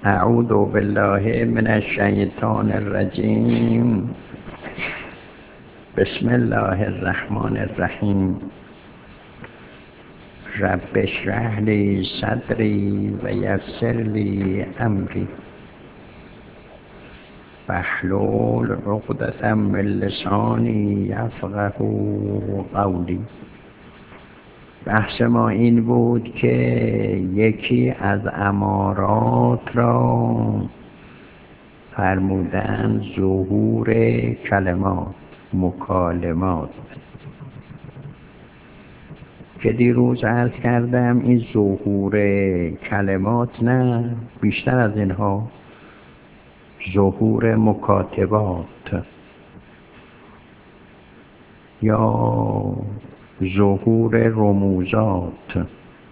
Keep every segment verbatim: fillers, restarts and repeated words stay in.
اعوذ بالله من الشیطان الرجیم. بسم الله الرحمن الرحیم. رب اشرح لی صدری و یسر لی امری واحلل عقدة من لسانی یفقهوا قولی. بحث ما این بود که یکی از امارات را فرمودن ظهور کلمات، مکالمات، که دیروز عرض کردم این ظهور کلمات نه، بیشتر از اینها ظهور مکاتبات یا ظهور رموزات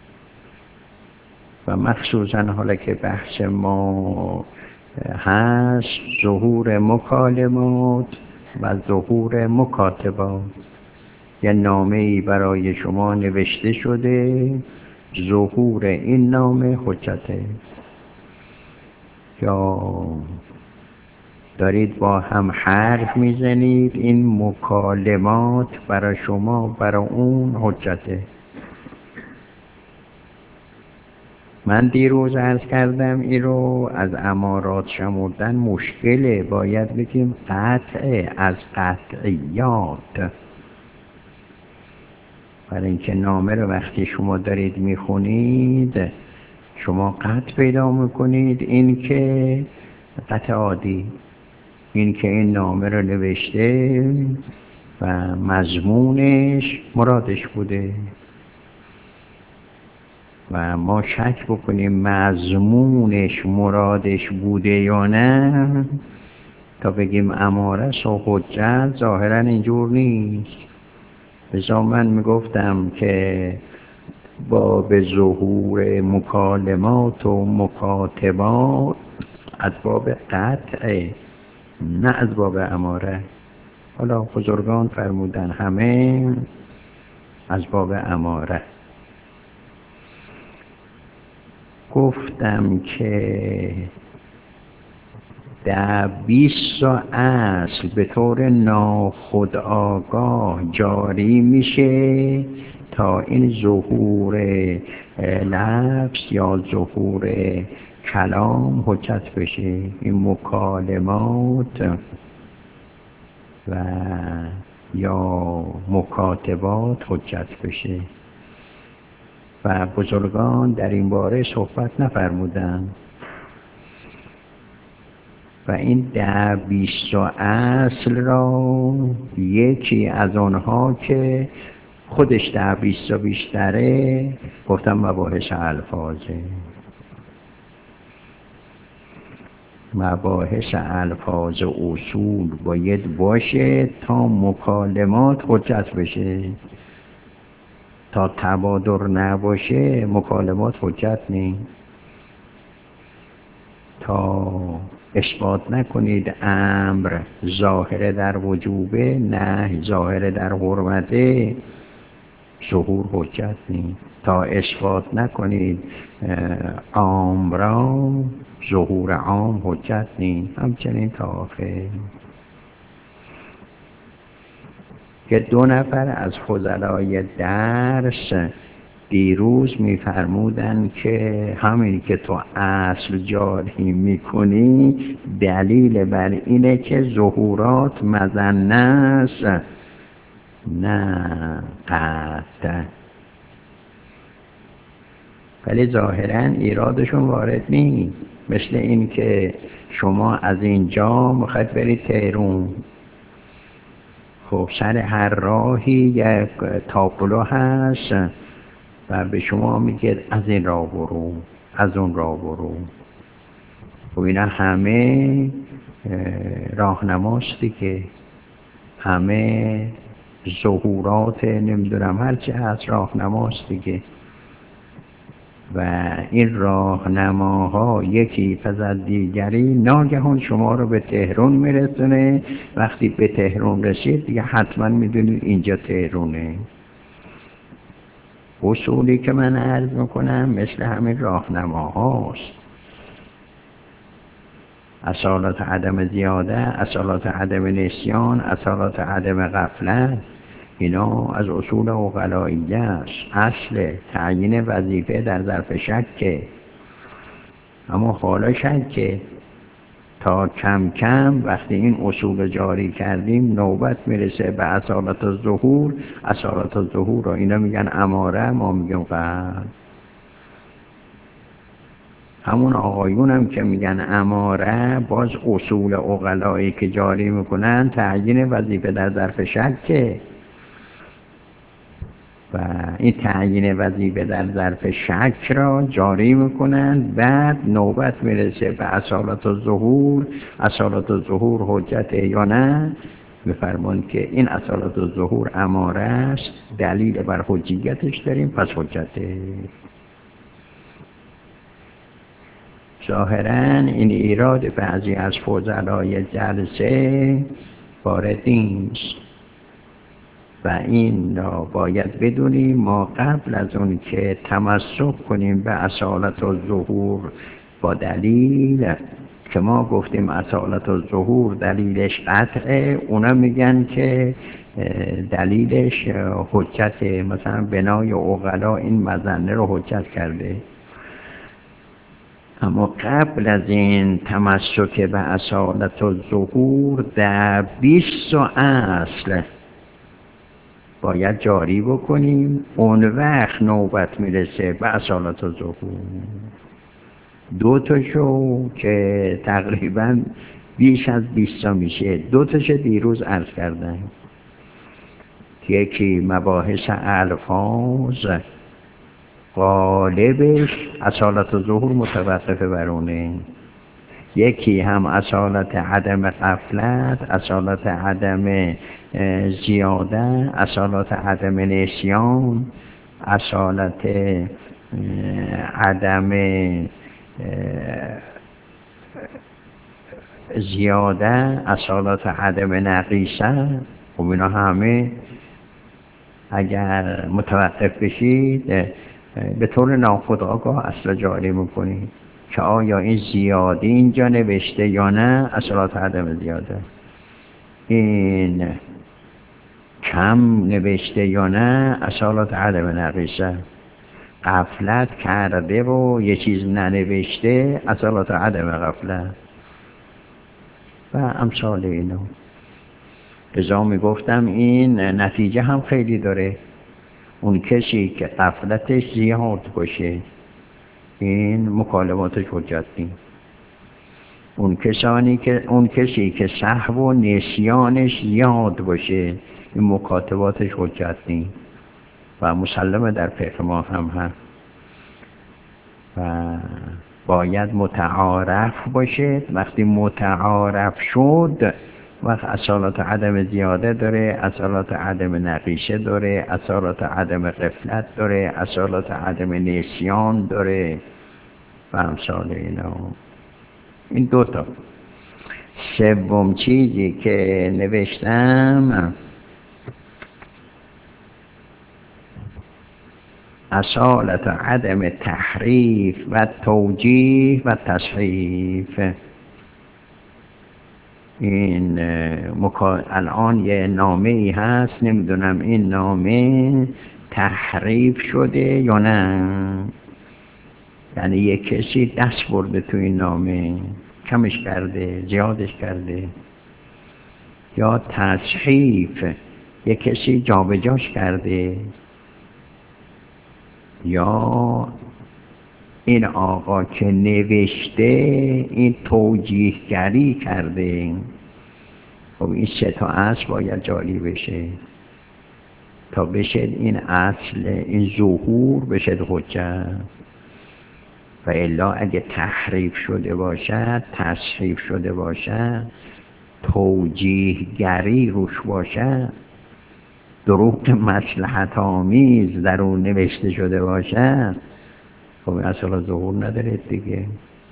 و مخصوصا حالا که بحث ما هست ظهور مکالمات و ظهور مکاتبات. یه نامه‌ای برای شما نوشته شده، ظهور این نامه حجته، یا دارید با هم حرف میزنید، این مکالمات برای شما برای اون حجته. من دیروز عرض کردم این رو از امارات شمردن مشکله، باید بگیم قطع از قطعیات، برای اینکه نامه رو وقتی شما دارید میخونید شما قطع پیدا میکنید، این که قطع عادی، این که این نامه رو نوشته و مضمونش مرادش بوده و ما شک بکنیم مضمونش مرادش بوده یا نه تا بگیم اماره و حجت، ظاهرا اینجور نیست. بذار من میگفتم که با به ظهور مکالمات و مکاتبات از باب قطع نه از باب اماره. حالا بزرگان فرمودن همه از باب اماره. گفتم که در بیست اصل به طور ناخودآگاه جاری میشه تا این ظهور لفظ یا ظهور کلام حجت بشه، این مکالمات و یا مکاتبات حجت بشه. و بزرگان در این باره صحبت نفرمودند و این ده بیست اصل را یکی از آنها که خودش ده بیست بیشتره گفتم مباحث الفاظه. مباحث الفاظ اصول باید باشه تا مکالمات حجت بشه. تا تبادر نباشه مکالمات حجت نیست. تا اثبات نکنید امر ظاهر در وجوبه، نه ظاهر در حرمته، ظهور حجت نیست. تا اثبات نکنید عام را، ظهور عام حجت نیست. همچنین تا آخر که دو نفر از فضلای درس دیروز میفرمودن که همین که تو اصل جاری میکنی دلیل بر اینه که ظهورات مظنه است نه قطع، ولی ظاهرا ایرادشون وارد نیست. مثل این که شما از اینجا میخواید برید تهران، خب سر هر راهی یک تاپلو هست و به شما میگه از این راه برو، از اون راه برو. خب اینا همه راهنماست دیگه، همه ظهورات نمیدونم هرچی هست راهنماست دیگه. و این راهنماها یکی پس از دیگری ناگهان شما رو به تهران میرسونه. وقتی به تهران رسید دیگه حتما میدونید اینجا تهرانه. اصولی که من عرض میکنم مثل همین راهنماهاست. اصالت عدم زیاده، اصالت عدم نسیان، اصالت عدم غفلت، اینا از اصول عقلائیه است. اصل تعیین وظیفه در ظرف شکه، اما حالا شکه. تا کم کم وقتی این اصول جاری کردیم نوبت میرسه به اصالت الظهور. اصالت الظهور رو اینا میگن اماره، ما میگیم قلب. همون آقایون هم که میگن اماره، باز اصول عقلایی که جاری میکنن تعیین وظیفه در ظرف شکه، و این تعیین وظیفه در ظرف شک را جاری میکنن. بعد نوبت میرسه به اصالت الظهور. اصالت الظهور حجته یا نه؟ میفرمان که این اصالت الظهور اماره است، دلیل بر حجیتش داریم، پس حجته. ظاهراً این ایراد بعضی از فضلای جلسه وارد نیست و این را باید بدونیم. ما قبل از اون که تمسک کنیم به اصالت الظهور با دلیل، که ما گفتیم اصالت الظهور دلیلش قطعه، اونا میگن که دلیلش حجت، مثلا بنای عقلا این مظنه رو حجت کرده. اما قبل از این تمسک به اصالت الظهور در بیست اصل باید جاری بکنیم. اون وقت نوبت میرسه به اصالت الظهور. دو تاشو که تقریبا بیش از بیست میشه، دو تاشو دیروز عرض کردن. یکی مباحث الفاظ، غالبش اصالت الظهور متوقفه بر اونه. یکی هم اصالت عدم غفلت، اصالت عدم زیاده، اصالت عدم نسیان، اصالت عدم زیاده، اصالت عدم نقیصه. خب اینا همه اگر متوقف بشید به طور ناخودآگاه اصلا جاری میکنید که آیا این زیاده اینجا نوشته یا نه، اصالت عدم زیاده. این کم نوشته یا نه، اصالت عدم نقیصه. غفلت کرده و یه چیز ننوشته، اصالت عدم غفلت و امثال اینا. لذا میگفتم این نتیجه هم خیلی داره. اون کسی که غفلتش زیاد باشه، این مکالماتش حجت نیست. اون کسانی که اون کسی که سهو و نسیانش زیاد باشه، این مکاتباتش حجت نیست و مسلمه در فقه ما هم هست و باید متعارف باشه. وقتی متعارف شد، وقت اصالت عدم زیاده داره، اصالت عدم نقیصه داره، اصالت عدم غفلت داره، اصالت عدم نسیان داره و امثال اینا. این دوتا. سوم چیزی که نوشتم اصالت عدم تحریف و توجیه و تصحیف. این مکا... الان یه نامه ای هست، نمیدونم این نامه تحریف شده یا نه. یعنی یه کسی دست برده تو این نامه، کمش کرده، زیادش کرده، یا تصحیف، یه کسی جابجاش کرده، یا این آقا که نوشته این توجیهگری کرده. خب این سه تا اصل باید جاری بشه تا بشه این اصل، این ظهور بشه حجت. و الا اگه تحریف شده باشد، تصحیف شده باشد، توجیهگری روش باشد، دروغ مصلحت آمیز در اون نوشته شده باشد، خب اصلا ظهور نداره دیگه.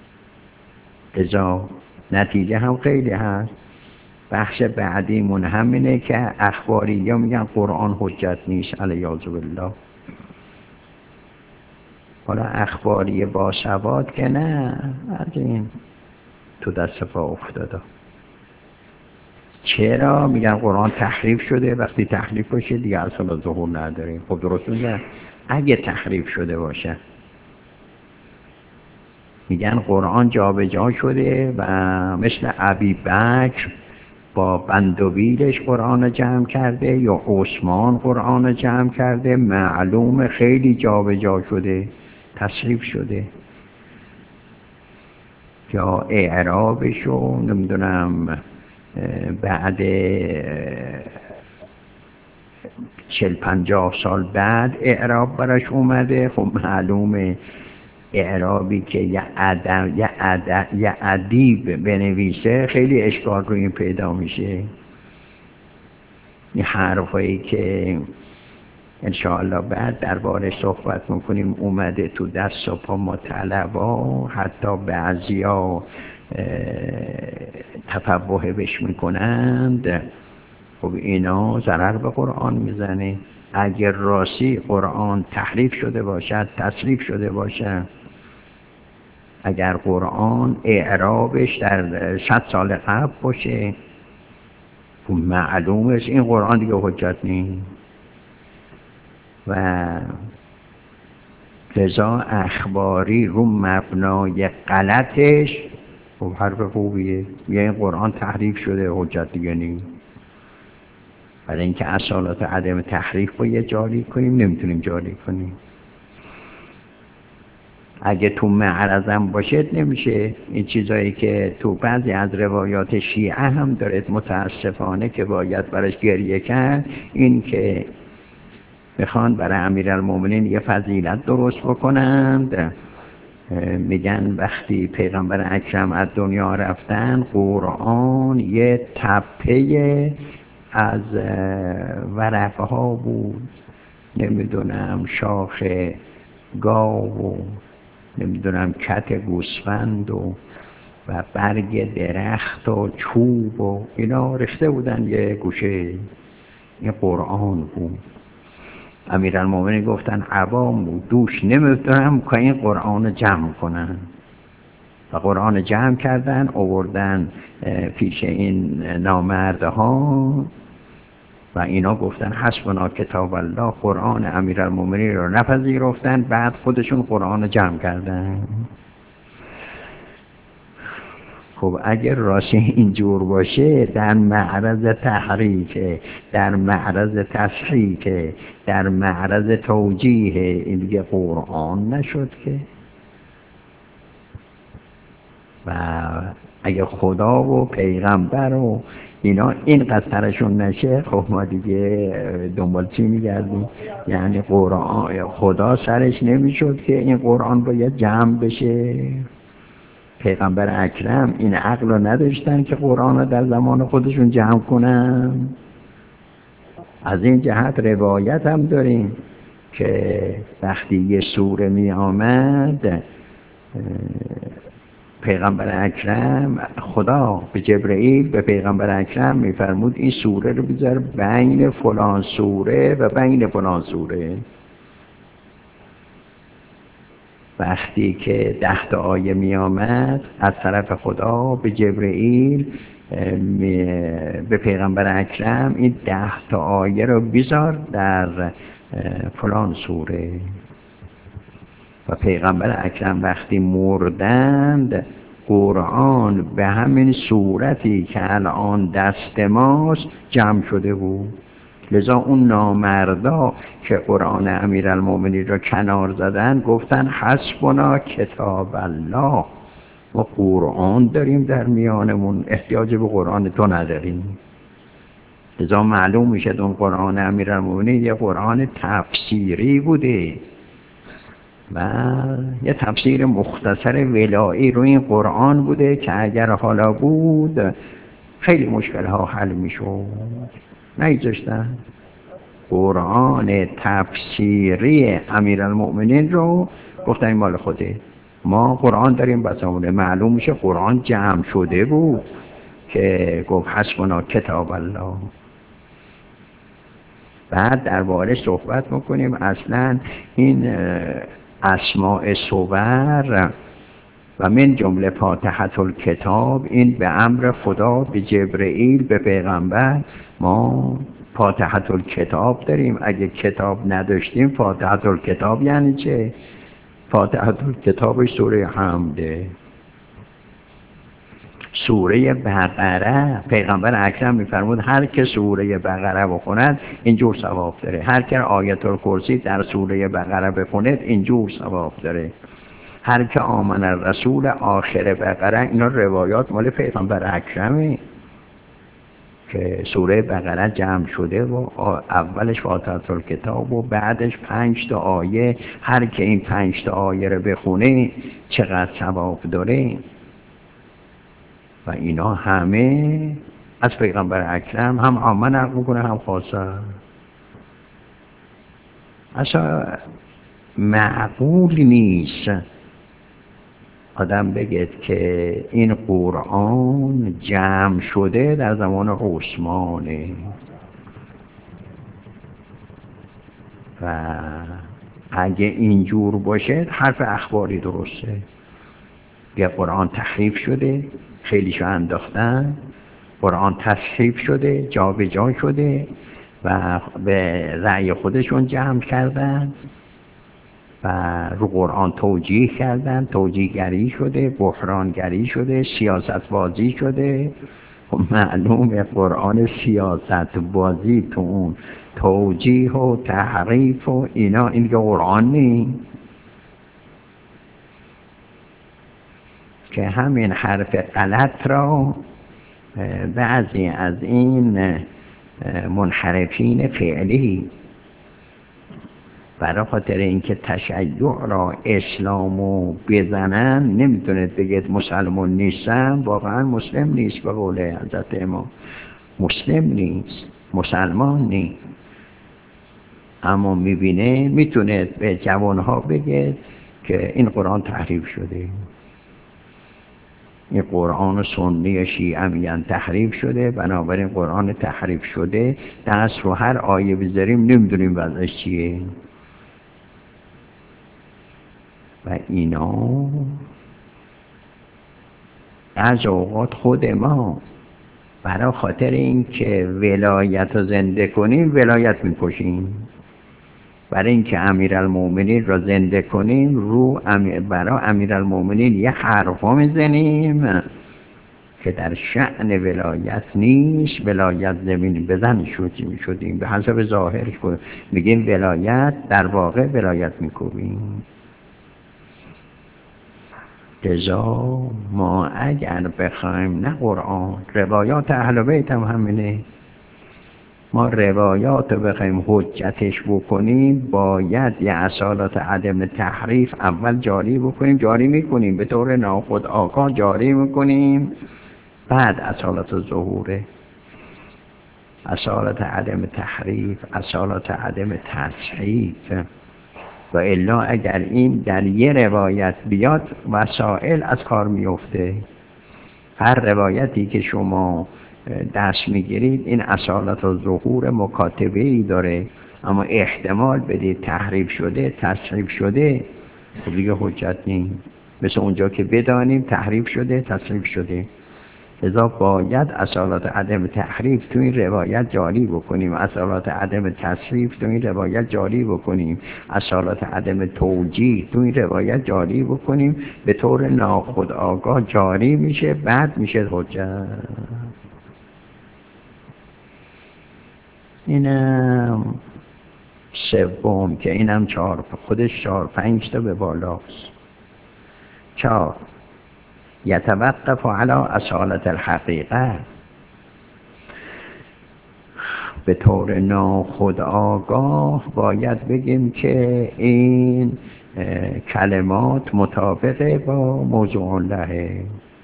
لذا نتیجه هم خیلی هست. بخش بعدیمون همینه که اخباری ها میگن قرآن حجت نیست، علیاذ بالله. حالا اخباری با ثبات که نه، از این تو دست پا افتاده. چرا میگن قرآن تحریف شده؟ وقتی تحریف باشه دیگه اصلا ظهور نداره. خب درست میگن. اگه تحریف شده باشه، میگن قرآن جابجا شده و مثل ابی بکر با بندوبیلش قرآن رو جمع کرده یا عثمان قرآن رو جمع کرده، معلومه خیلی جابجا شده، تصریف شده. یا اعرابشو نمیدونم بعد چل پنجاه سال بعد اعراب براش اومده. خب معلومه اعرابی که یه ادب یه ادب یه ادیب بنویسه خیلی اشکال روی این پیدا میشه. این حرفایی که انشاءالله بعد دربارش صحبت میکنیم اومده تو دست و پا ما طلبا، حتی بعضیا تفبه بش میکنند. خب اینا ضرر به قرآن میزنه. اگر راستی قرآن تحریف شده باشد، تصریف شده باشد، اگر قرآن اعرابش در صد سال قبل باشه، خب معلومه این قرآن دیگه حجت نیست. و لذا اخباری رو مبنای غلطش خب حرف خوبیه، یه این قرآن تحریف شده حجت دیگه نیست. برای اینکه اصالات عدم تحریف باید جاری کنیم، نمیتونیم جاری کنیم. اگه تو معرضم باشه نمیشه. این چیزایی که تو بعضی از روایات شیعه هم داره متاسفانه که باید براش گریه کرد، این که میخوان برای امیرالمومنین یه فضیلت درست بکنند. میگن وقتی پیغمبر اکرم از دنیا رفتن، قرآن یه تپه از ورقه ها بود، نمیدونم شاخ گاو و نمیدونم کت گوسفند و و برگ درخت و چوب و اینا ریخته بودن یه گوشه. این قرآن بود. امیرالمومنین گفتن عوام بود دوش نمیدونم که این قرآن جمع کنن و قرآن جمع کردن، آوردن پیش این نامردها و اینا گفتن حسبنا کتاب الله. قرآن امیرالمومنین رو نپذیرفتن، بعد خودشون قرآن جمع کردن. خب اگر راستی اینجور باشه، در معرض تحریفه، در معرض تصحیحه، در معرض توجیه، این دیگه قرآن نشد که. و اگه خدا و پیغمبر و اینا اینقدر سرشون نشه، خب ما دیگه دنبال چی میگردیم؟ یعنی قرآن خدا سرش نمیشد که این قرآن باید جمع بشه. پیغمبر اکرم این عقل رو نداشتن که قرآن رو در زمان خودشون جمع کنن. از این جهت روایت هم داریم که وقتی یه سوره می آمد، پیغمبر اکرم خدا به جبرئیل به پیغمبر اکرم میفرمود این سوره رو بذار بین فلان سوره و بین فلان سوره. وقتی که ده تا آیه می آمد از طرف خدا به جبرئیل به پیغمبر اکرم این ده تا آیه رو بذار در فلان سوره. و پیغمبر اکرم وقتی مردند، قرآن به همین صورتی که الان دست ماست جمع شده بود. لذا اون نامردا که قرآن امیرالمومنین را کنار زدن گفتن حسبنا کتاب الله، ما قرآن داریم در میانمون، احتیاج به قرآن تو نداریم. لذا معلوم میشه اون قرآن امیرالمومنین یه قرآن تفسیری بوده و یه تفسیر مختصر ولایی روی این قرآن بوده که اگر حالا بود خیلی مشکل ها حل میشود. نیذاشتن قرآن تفسیری امیرالمومنین رو، گفتن این مال خوده، ما قرآن داریم بسامونه. معلوم میشه قرآن جمع شده بود که گفت حسبنا کتاب الله. بعد درباره صحبت میکنیم. اصلا این اسماء صور و من جمله فاتحة الکتاب، این به امر خدا به جبرئیل به پیغمبر ما فاتحة الکتاب داریم. اگه کتاب نداشتیم فاتحة الکتاب یعنی چه؟ فاتحة الکتاب سوره حمده. سوره بقره پیغمبر اکرم میفرمود هر که سوره بقره بخوند اینجور ثواب داره، هر که آیت الکرسی در سوره بقره بخوند اینجور ثواب داره، هر که آمن الرسول آخر بقره. اینا روایات مال پیغمبر اکرمه که سوره بقره جمع شده و اولش فاتحه الکتاب و بعدش پنج تا آیه، هر که این پنج تا آیه رو بخونه چقدر ثواب داره. و اینا همه از پیغمبر اکرم، هم عامه نقل میکنه هم خاصه. اصلا معقول نیست آدم بگید که این قرآن جمع شده در زمان عثمانه و اگه اینجور باشه حرف اخباری درسته. یه قرآن تحریف شده، خیلیشو انداختن، قرآن تصحیف شده، جا به جا شده و به رأی خودشون جمع کردن و رو قرآن توجیه کردن، توجیه گری شده، بحران گری شده، سیاست بازی شده. معلومه قرآن سیاست بازی تو اون توجیه و تحریف و اینا، این که قرآن نیست که همین حرف غلط را بعضی از این منحرفین فعلی برای خاطر اینکه تشیع را اسلامو بزنن، نمیتونید بگید مسلمان نیستم، واقعا مسلم نیست. به قول حضرت امام مسلم نیست، مسلمان نیست، اما میبینه میتونه به جوانها بگه که این قرآن تحریف شده، این قرآن سنی شیعه میگن تحریف شده، بنابراین قرآن تحریف شده دست رو هر آیه بذاریم نمیدونیم وضعش چیه. و اینا از اوقات خود ما برای خاطر این که ولایت رو زنده کنیم ولایت میکشیم، برای اینکه امیرالمومنین را زنده کنیم رو امیر برای امیرالمومنین یه حرفا میزنیم که در شأن ولایت نیست. ولایت زمین بزن شدیم شدیم به حسب ظاهرش میگیم ولایت، در واقع ولایت میکنیم. لذا ما اگر بخوایم نه قرآن، روایات اهل بیت هم همینه، ما روایات رو بخوایم حجتش بکنیم باید یه اصالات عدم تحریف اول جاری بکنیم، جاری میکنیم به طور ناخودآگاه جاری میکنیم، بعد اصالات ظهوره، اصالات عدم تحریف، اصالات عدم تصحیف. و الا اگر این در یه روایت بیاد وسائل از کار میفته. هر روایتی که شما دست میگیرید این اصالت و ظهور مکاتبه ای داره، اما احتمال بدید تحریف شده، تصحیف شده، خب دیگه حجت نیست. مثل اونجا که بدانیم تحریف شده، تصحیف شده، لذا باید اصالت عدم تحریف تو این روایت جاری بکنیم، اصالت عدم تصحیف تو این روایت جاری بکنیم، اصالت عدم توجیه تو این روایت جاری بکنیم، به طور ناخودآگاه جاری میشه، بعد میشه حجت. اینم سوم که اینم چهار، خودش چهار پنج تا به بالاست. چهار یتوقف علی اصالت الحقیقه، به طور ناخودآگاه باید بگیم که این کلمات مطابق با موضوع الله،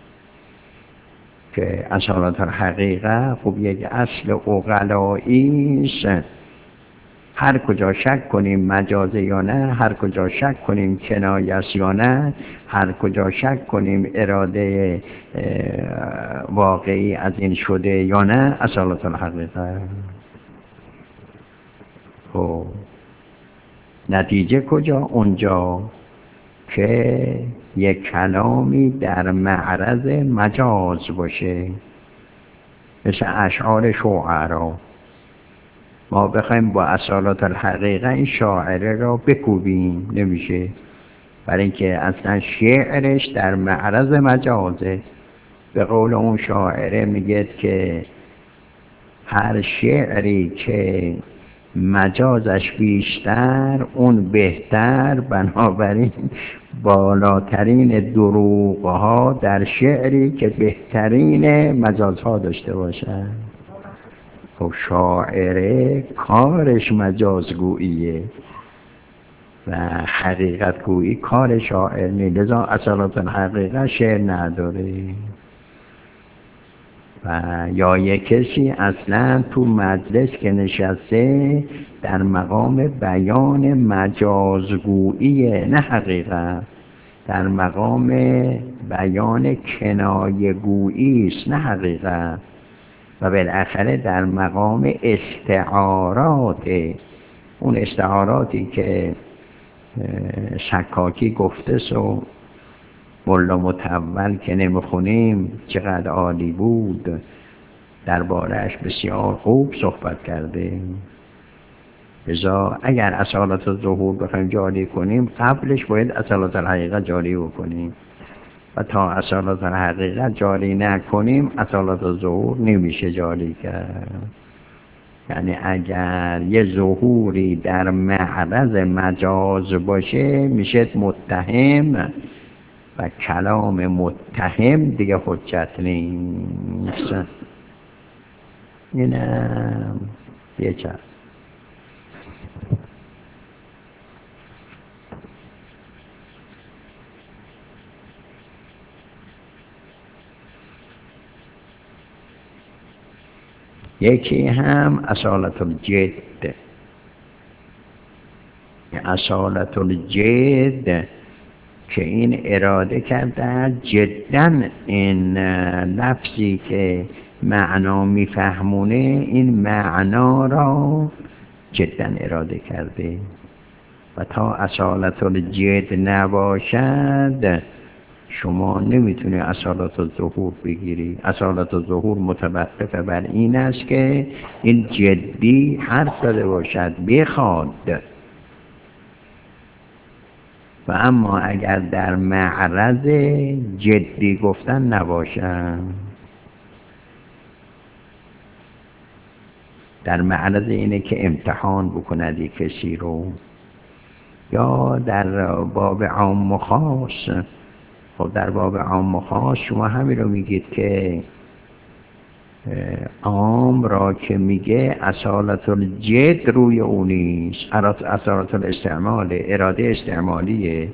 که اصالت الحقیقه خب یک اصل عقلایی است، هر کجا شک کنیم مجازه یا نه، هر کجا شک کنیم کنایه است یا نه، هر کجا شک کنیم اراده واقعی از این شده یا نه، اصالت الحقیقه. خب نتیجه کجا؟ اونجا که یک کلامی در معرض مجاز باشه، مثل اشعار شعرا. ما بخوایم با اصالت الحقیقه این شاعره را بکوبیم نمیشه، برای اینکه اصلا شعرش در معرض مجازه. به قول اون شاعره میگه که هر شعری که مجازش بیشتر اون بهتر، بنابراین بالاترین دروغها در شعری که بهترین مجازها داشته باشد. خب شاعره کارش مجازگوییه و حقیقت گویی کار شاعر نیست، لذا اصالت الحقیقه شعر نداره. و یا یک کسی اصلا تو مجلس که نشسته در مقام بیان مجازگویی نه حقیقت، در مقام بیان کنایه گویی است نه حقیقت، و بالاخره در مقام استعارات، اون استعاراتی که شکاکی گفته سو ملا متول که نمیخونیم چقدر عالی بود، درباره‌اش بسیار خوب صحبت کرده. لذا اگر اصالت الظهور بخوایم جاری کنیم قبلش باید اصالت الحقیقه جاری بکنیم، و تا اصالت الحقیقه جاری نکنیم اصالت الظهور نمیشه جاری کرد. یعنی اگر یه ظهوری در معرض مجاز باشه میشه متهم، و کلام متهم دیگه حجت نیست. اینم یه چند یکی هم اصالت الجد. اصالت الجد که این اراده کرده جداً این لفظی که معنا میفهمونه این معنا را جداً اراده کرده، و تا اصالت الجد نباشد شما نمیتونی اصالت الظهور بگیری. اصالت الظهور متوقف بر این است که این جدی حرف زده باشد، بخواد. و اما اگر در معرض جدی گفتن نباشد، در معرض اینه که امتحان بکند یک کسی رو، یا در باب عام و خاص. خب در باب عام و خاص شما همین رو میگید که عام را که میگه اصالت الجد روی اونیست، اصالت الاستعمال، اراده استعمالیه.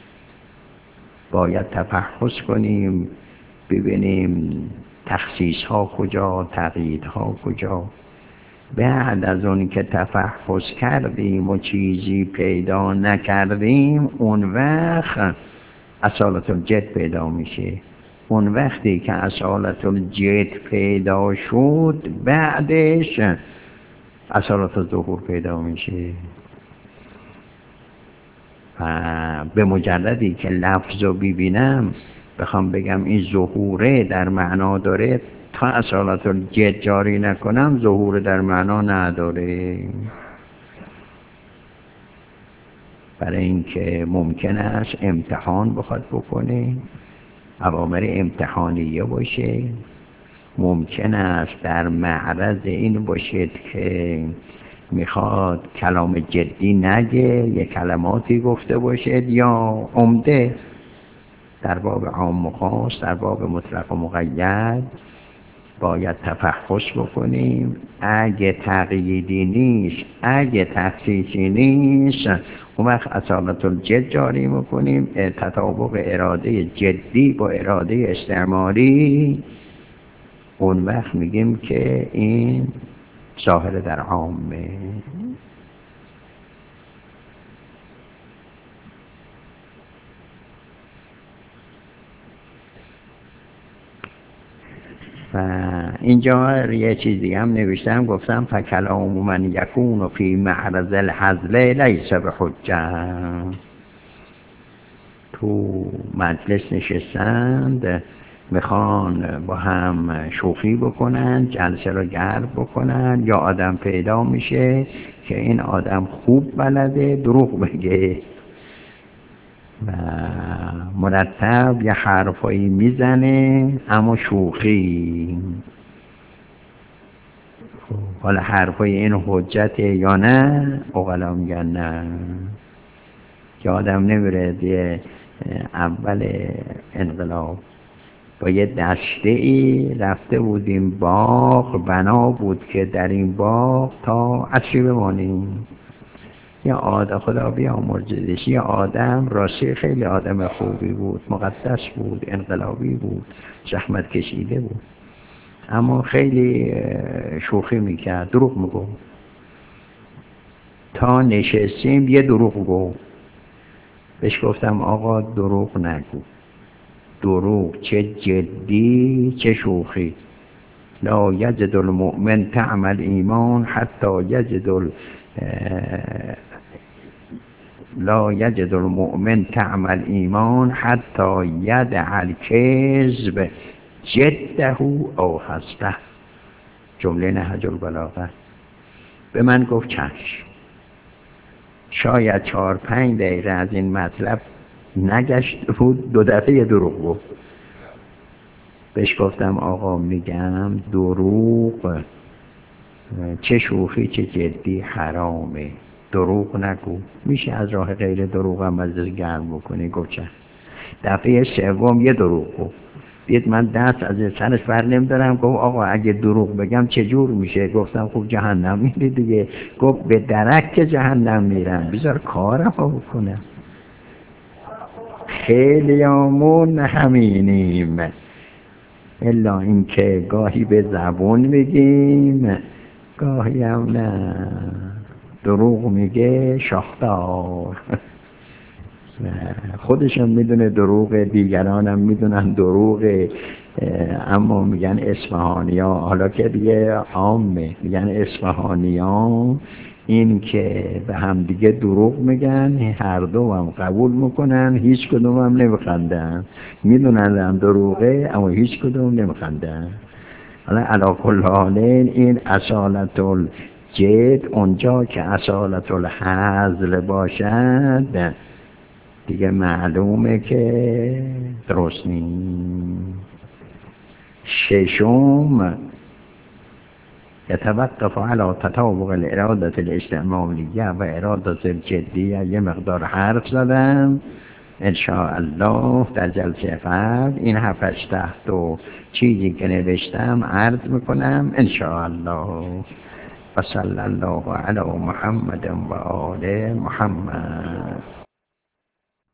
باید تفحص کنیم ببینیم تخصیص ها کجا، تقیید ها کجا. بعد از اون که تفحص کردیم و چیزی پیدا نکردیم اون وقت اصالت الجد پیدا میشه. اون وقتی که اصالت الجد پیدا شد بعدش اصالت الظهور پیدا میشه. و به مجردی که لفظ رو ببینم بخوام بگم این ظهوره در معنا داره، تا اصالت الجد جاری نکنم ظهور در معنا نداره. برای اینکه ممکن است امتحان بخواد بکنه، اوامر امتحانیه باشه، ممکن است در معرض این باشد که میخواد کلام جدی نگه، یه کلماتی گفته باشد، یا عمده در باب عام و خاص، در باب مطلق و مقید باید تفحص بکنیم. اگه تقییدی نیست، اگه تخصیصی نیست، اون وقت اصالت الجد جاری میکنیم، تطابق اراده جدی با اراده استعمالی. اون وقت میگیم که این ظاهر در عامه. و اینجا یه چیز دیگه هم نوشتم، گفتم فکلام من یکون فی معرض الحزل لیس بحجه. تو مجلس نشستند میخوان با هم شوخی بکنن، جلسه رو گرم بکنن، یا آدم پیدا میشه که این آدم خوب بلده دروغ بگه و مرتب یه حرفایی میزنه اما شوخی. حالا حرفای این حجته یا نه؟ اوغلا میگن نه، که آدم نمیره دیگه. اول انقلاب با یه دشته ای رفته بودیم باغ، بنا بود که در این باغ تا عصری بمانیم. یه آدم خدا بیامرزدش، یه آدم راستی خیلی آدم خوبی بود، مقدس بود، انقلابی بود، زحمت کشیده بود، اما خیلی شوخی میکرد، دروغ میگو. تا نشستیم یه دروغ گو. بهش گفتم آقا دروغ نگو، دروغ چه جدی چه شوخی. لا یجد المؤمن طعم الایمان حتی یجد ال لا یجد المؤمن طعم الایمان حتی یدع الکذب جده او حسبه. جمله نهج البلاغه. به من گفت چشم. شاید چهار پنج دقیقه از این مطلب نگشت بود، دو دفعه دروغ گفت. بهش گفتم آقا میگم دروغ چه شوخی چه جدی حرامه، دروغ نگو. میشه از راه غیر دروغ هم از گرم بکنی؟ گفت چه. دفعه سوم یه دروغ گفت. دید من دست از سرش بر نمیدارم. گفت آقا اگه دروغ بگم چه جور میشه؟ گفتم خوب جهنم میری دیگه. گفت به درک که جهنم میرم، بذار کارم بکنم. خیلی آمون همینیم، الا اینکه گاهی به زبون میگیم، گاهی هم نه. دروغ میگه شاخدار. خودشون میدونه دروغ، دیگرانم میدونن دروغ، اما میگن اصفهانی ها. حالا که دیگه عامه میگن اصفهانی ها، این که به هم دیگه دروغ میگن، هر دو هم قبول میکنن، هیچ کدوم هم نمیخندن. میدونن هم دروغه اما هیچ کدوم نمیخندن. حالا علی کل حال این اصالت الجد، اونجا که اصالت الهزل باشد دیگه معلومه که درست نیست. ششم يتوقف على تطابق الاراده الاجتماعیه و اراده الجدیه. یه مقدار حرف زدم ان شاء الله در جلسه بعد این هفتش تحت و چیزی که نوشتم عرض میکنم ان شاء الله. و صلی الله علی محمد و آل محمد.